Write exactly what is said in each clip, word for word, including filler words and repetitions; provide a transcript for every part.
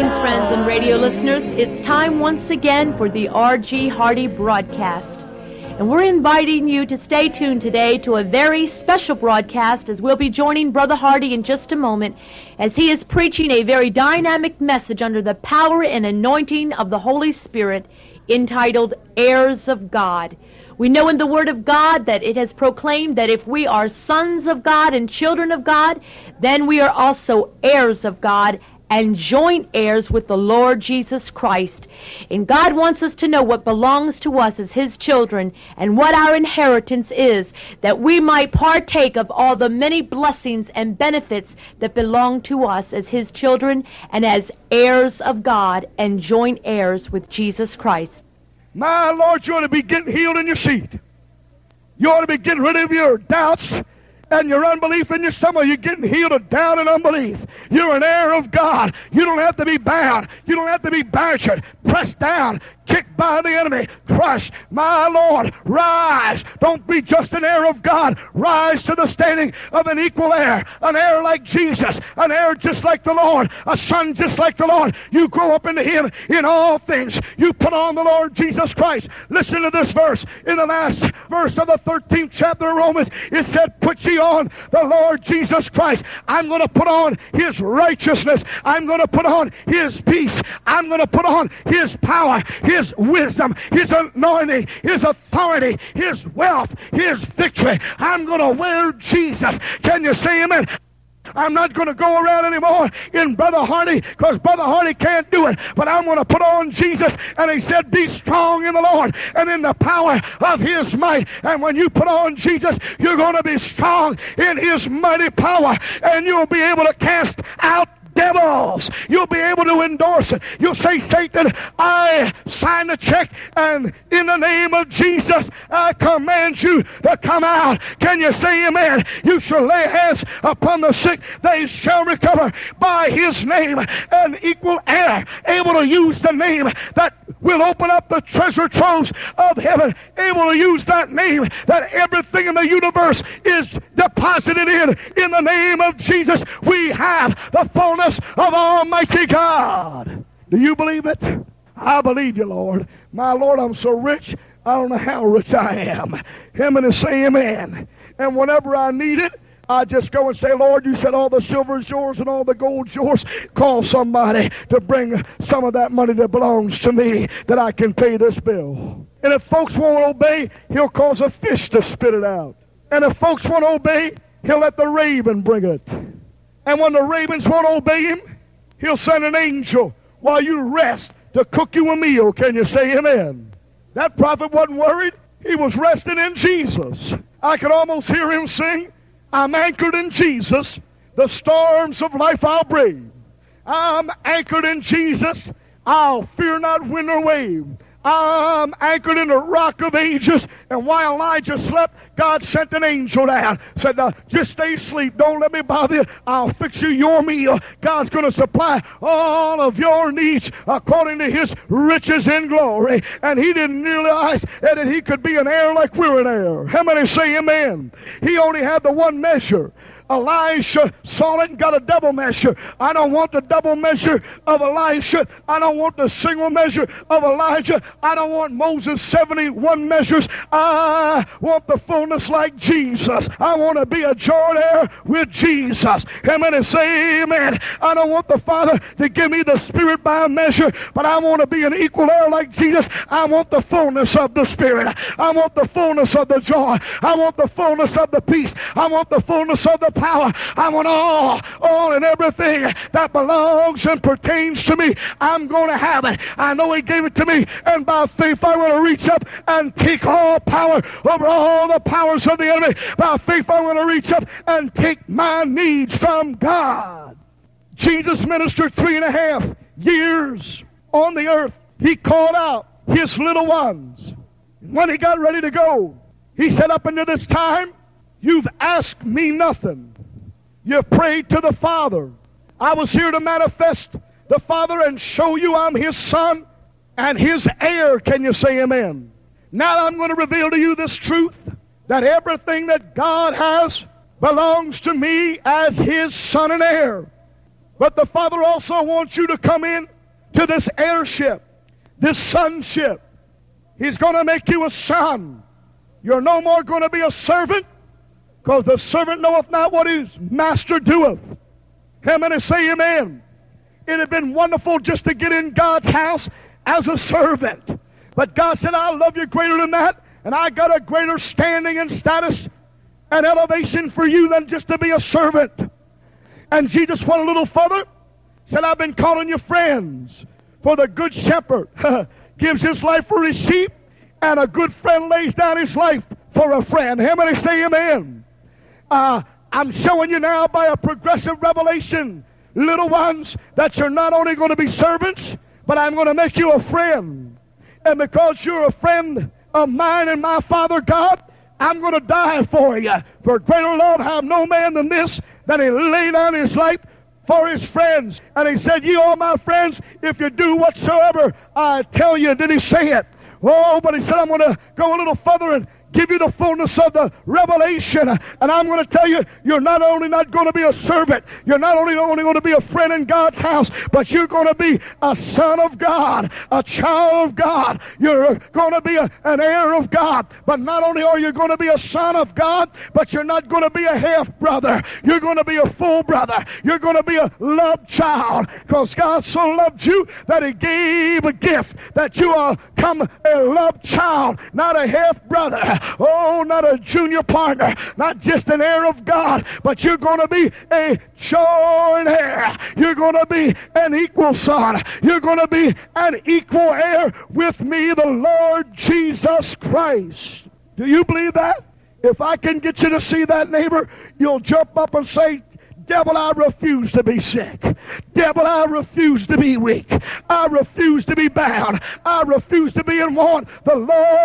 Greetings, friends and radio listeners. It's time once again for the R G Hardy broadcast. And we're inviting you to stay tuned today to a very special broadcast, as we'll be joining Brother Hardy in just a moment as he is preaching a very dynamic message under the power and anointing of the Holy Spirit entitled Heirs of God. We know in the Word of God that it has proclaimed that if we are sons of God and children of God, then we are also heirs of God and joint heirs with the Lord Jesus Christ. And God wants us to know what belongs to us as His children and what our inheritance is, that we might partake of all the many blessings and benefits that belong to us as His children and as heirs of God and joint heirs with Jesus Christ. My Lord, you ought to be getting healed in your seat. You ought to be getting rid of your doubts and your unbelief in your stomach. You're getting healed of doubt and unbelief. You're an heir of God. You don't have to be bound. You don't have to be badgered, pressed down, kicked by the enemy, crushed. My Lord, rise. Don't be just an heir of God. Rise to the standing of an equal heir, an heir like Jesus, an heir just like the Lord, a son just like the Lord. You grow up into Him in all things. You put on the Lord Jesus Christ. Listen to this verse. In the last verse of the thirteenth chapter of Romans, it said, put ye on the Lord Jesus Christ. I'm going to put on His righteousness. I'm going to put on His peace. I'm going to put on His power, His wisdom, His anointing, His authority, His wealth, His victory. I'm going to wear Jesus. Can you say amen? I'm not going to go around anymore in Brother Hardy, because Brother Hardy can't do it. But I'm going to put on Jesus. And he said, be strong in the Lord and in the power of His might. And when you put on Jesus, you're going to be strong in His mighty power. And you'll be able to cast out devils. You'll be able to endorse it. You'll say, Satan, I sign the check, and in the name of Jesus, I command you to come out. Can you say amen? You shall lay hands upon the sick, they shall recover. By His name, an equal heir, able to use the name that will open up the treasure troves of heaven, able to use that name that everything in the universe is deposited in. In the name of Jesus, we have the fullness of Almighty God. Do you believe it? I believe you, Lord. My Lord, I'm so rich, I don't know how rich I am. Him and say amen. And whenever I need it, I just go and say, Lord, you said all the silver is yours and all the gold's yours. Call somebody to bring some of that money that belongs to me, that I can pay this bill. And if folks won't obey, He'll cause a fish to spit it out. And if folks won't obey, He'll let the raven bring it. And when the ravens won't obey Him, He'll send an angel while you rest to cook you a meal. Can you say amen? That prophet wasn't worried. He was resting in Jesus. I could almost hear him sing, I'm anchored in Jesus, the storms of life I'll brave. I'm anchored in Jesus, I'll fear not wind or wave. I'm anchored in the rock of ages. And while Elijah slept, God sent an angel down. Said, uh, just stay asleep. Don't let me bother you. I'll fix you your meal. God's going to supply all of your needs according to His riches in glory. And He didn't realize that He could be an heir like we're an heir. How many say amen? He only had the one measure. Elisha saw it and got a double measure. I don't want the double measure of Elisha. I don't want the single measure of Elijah. I don't want Moses' seventy-one measures. I want the fullness like Jesus. I want to be a joint heir with Jesus. Amen. Say amen. I don't want the Father to give me the Spirit by measure, but I want to be an equal heir like Jesus. I want the fullness of the Spirit. I want the fullness of the joy. I want the fullness of the peace. I want the fullness of the power. I want all, all and everything that belongs and pertains to me. I'm going to have it. I know He gave it to me, and by faith I want to reach up and take all power over all the powers of the enemy. By faith I want to reach up and take my needs from God. Jesus ministered three and a half years on the earth. He called out His little ones. When He got ready to go, He said, up until this time, you've asked me nothing. You've prayed to the Father. I was here to manifest the Father and show you I'm His Son and His heir. Can you say amen? Now I'm going to reveal to you this truth, that everything that God has belongs to me as His son and heir. But the Father also wants you to come in to this heirship, this sonship. He's going to make you a son. You're no more going to be a servant, because the servant knoweth not what his master doeth. How many say amen? It had been wonderful just to get in God's house as a servant. But God said, I love you greater than that, and I got a greater standing and status and elevation for you than just to be a servant. And Jesus went a little further, said, I've been calling you friends, for the good shepherd gives his life for his sheep, and a good friend lays down his life for a friend. How many say amen? Uh, I'm showing you now by a progressive revelation, little ones, that you're not only going to be servants, but I'm going to make you a friend. And because you're a friend of mine and my Father God, I'm going to die for you. For greater love have no man than this, that he lay down his life for his friends. And he said, ye are my friends if you do whatsoever I tell you. Did he say it? Oh, but he said, I'm going to go a little further and give you the fullness of the revelation. And I'm going to tell you, you're not only not going to be a servant, you're not only, only going to be a friend in God's house, but you're going to be a son of God, a child of God. You're going to be a, an heir of God. But not only are you going to be a son of God, but you're not going to be a half-brother. You're going to be a full brother. You're going to be a loved child, because God so loved you that he gave a gift that you are come a loved child, not a half-brother. Oh, not a junior partner, not just an heir of God, but you're going to be a joint heir. You're going to be an equal son. You're going to be an equal heir with me, the Lord Jesus Christ. Do you believe that? If I can get you to see that, neighbor, you'll jump up and say, devil, I refuse to be sick. Devil, I refuse to be weak. I refuse to be bound. I refuse to be in want. The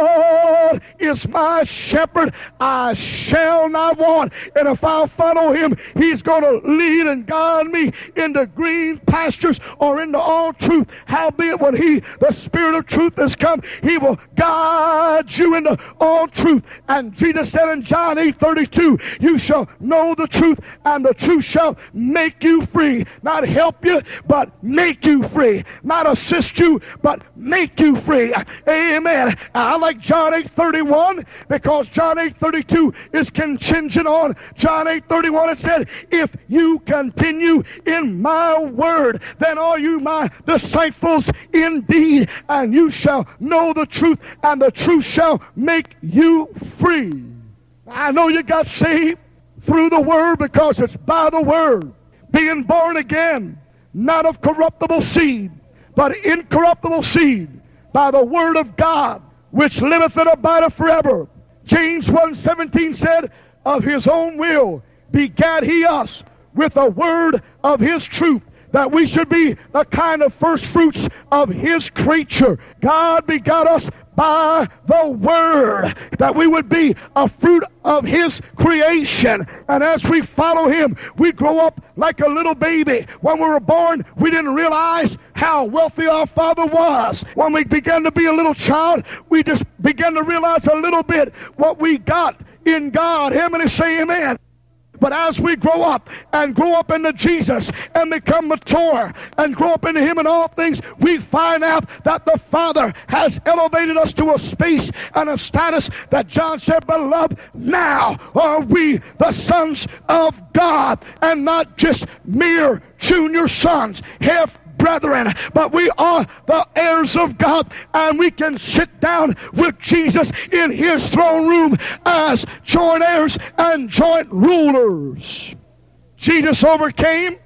Lord is my shepherd. I shall not want. And if I'll follow him, he's going to lead and guide me into green pastures or into all truth. Howbeit, when he, the Spirit of truth, has come, he will guide you into all truth. And Jesus said in John eight thirty-two, you shall know the truth, and the truth shall make you free. Not help you, but make you free. Not assist you, but make you free. Amen. I like John eight thirty-one, because John eight thirty-two is contingent on John eight thirty-one. It said, if you continue in my word, then are you my disciples indeed, and you shall know the truth, and the truth shall make you free. I know you got saved through the word, because it's by the word. Being born again, not of corruptible seed, but incorruptible seed, by the word of God, which liveth and abideth forever. James one seventeen said, of his own will begat he us with the word of his truth, that we should be a kind of first fruits of his creature. God begot us by the word, that we would be a fruit of his creation. And as we follow him, we grow up like a little baby. When we were born, we didn't realize how wealthy our father was. When we began to be a little child, we just began to realize a little bit what we got in God. Him and say amen. But as we grow up and grow up into Jesus and become mature and grow up into him in all things, we find out that the Father has elevated us to a space and a status that John said, beloved, now are we the sons of God, and not just mere junior sons, half brethren, but we are the heirs of God, and we can sit down with Jesus in his throne room as joint heirs and joint rulers. Jesus overcame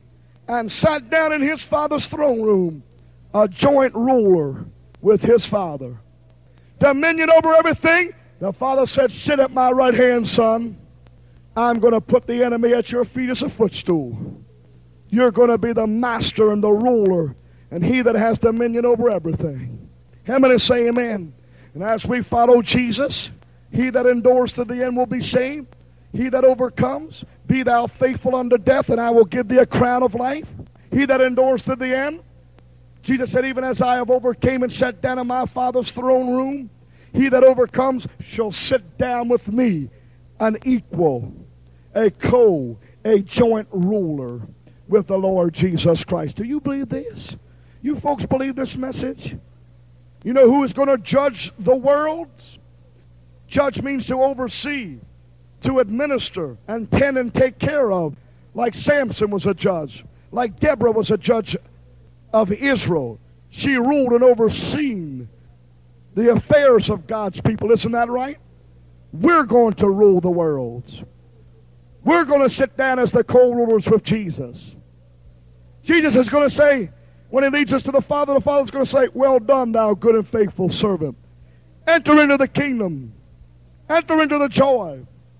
and sat down in his Father's throne room, a joint ruler with his Father. Dominion over everything. The Father said, sit at my right hand, son. I'm going to put the enemy at your feet as a footstool. You're going to be the master and the ruler, and he that has dominion over everything. How many say amen? And as we follow Jesus, he that endures to the end will be saved. He that overcomes, be thou faithful unto death, and I will give thee a crown of life. He that endures to the end, Jesus said, even as I have overcame and sat down in my Father's throne room, he that overcomes shall sit down with me, an equal, a co, a joint ruler with the Lord Jesus Christ. Do you believe this? You folks believe this message? You know who is going to judge the world? Judge means to oversee, to administer, and tend and take care of. Like Samson was a judge. Like Deborah was a judge of Israel. She ruled and overseen the affairs of God's people. Isn't that right? We're going to rule the world. We're going to sit down as the co-rulers with Jesus. Jesus is going to say, when he leads us to the Father, the Father's going to say, well done, thou good and faithful servant. Enter into the kingdom. Enter into the joy.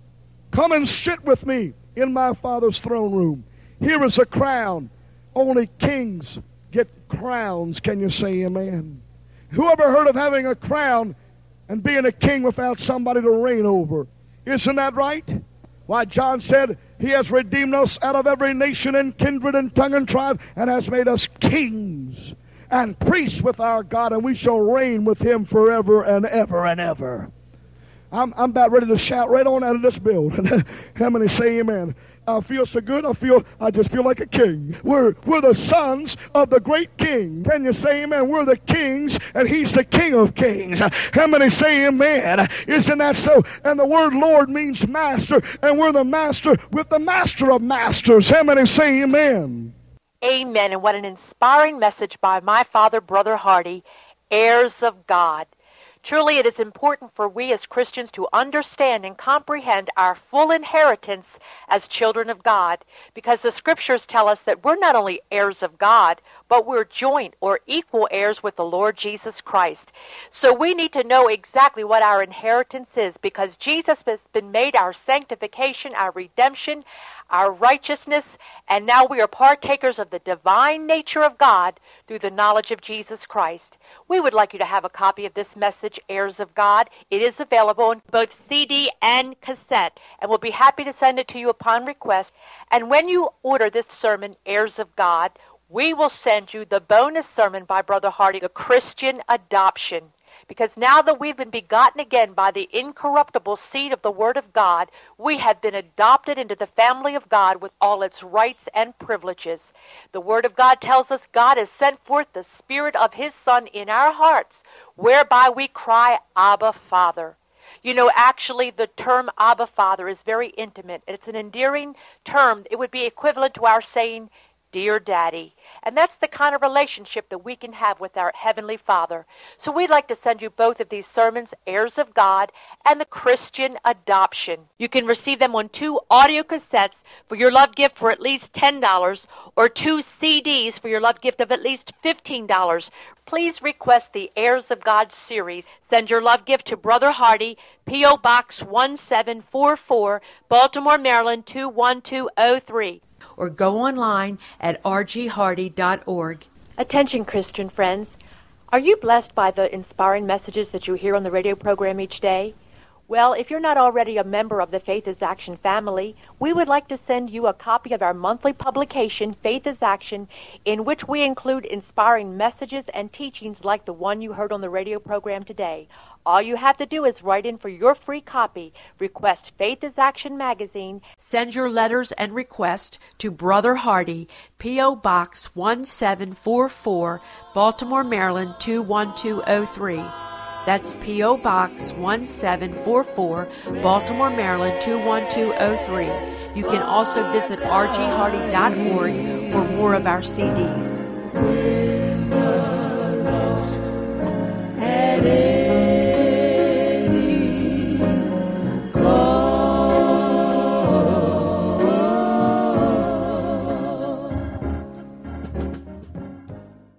Come and sit with me in my Father's throne room. Here is a crown. Only kings get crowns. Can you say amen? Who ever heard of having a crown and being a king without somebody to reign over? Isn't that right? Why, John said, he has redeemed us out of every nation and kindred and tongue and tribe and has made us kings and priests with our God, and we shall reign with him forever and ever and ever. I'm, I'm about ready to shout right on out of this building. How many say amen? I feel so good. I feel, I just feel like a king. We're, we're the sons of the great king. Can you say amen? We're the kings, and he's the King of kings. How many say amen? Isn't that so? And the word Lord means master, and we're the master with the master of masters. How many say amen? Amen. And what an inspiring message by my father, Brother Hardy, heirs of God. Truly, it is important for we as Christians to understand and comprehend our full inheritance as children of God, because the Scriptures tell us that we're not only heirs of God, but we're joint or equal heirs with the Lord Jesus Christ. So we need to know exactly what our inheritance is, because Jesus has been made our sanctification, our redemption, our righteousness, and now we are partakers of the divine nature of God through the knowledge of Jesus Christ. We would like you to have a copy of this message, Heirs of God. It is available in both C D and cassette, and we'll be happy to send it to you upon request. And when you order this sermon, Heirs of God, we will send you the bonus sermon by Brother Hardy, The Christian Adoption. Because now that we've been begotten again by the incorruptible seed of the Word of God, we have been adopted into the family of God with all its rights and privileges. The Word of God tells us God has sent forth the Spirit of His Son in our hearts, whereby we cry, Abba, Father. You know, actually, the term Abba, Father is very intimate. It's an endearing term. It would be equivalent to our saying, Dear Daddy. And that's the kind of relationship that we can have with our Heavenly Father. So we'd like to send you both of these sermons, Heirs of God and The Christian Adoption. You can receive them on two audio cassettes for your love gift for at least ten dollars, or two C Ds for your love gift of at least fifteen dollars. Please request the Heirs of God series. Send your love gift to Brother Hardy, P O Box one seven four four, Baltimore, Maryland two one two oh three. Or go online at r g hardy dot org. Attention, Christian friends. Are you blessed by the inspiring messages that you hear on the radio program each day? Well, if you're not already a member of the Faith is Action family, we would like to send you a copy of our monthly publication, Faith is Action, in which we include inspiring messages and teachings like the one you heard on the radio program today. All you have to do is write in for your free copy. Request Faith is Action magazine. Send your letters and requests to Brother Hardy, P O Box one seven four four, Baltimore, Maryland two one two oh three. That's P O Box one seven four four, Baltimore, Maryland two one two oh three. You can also visit r g hardy dot org for more of our C Ds.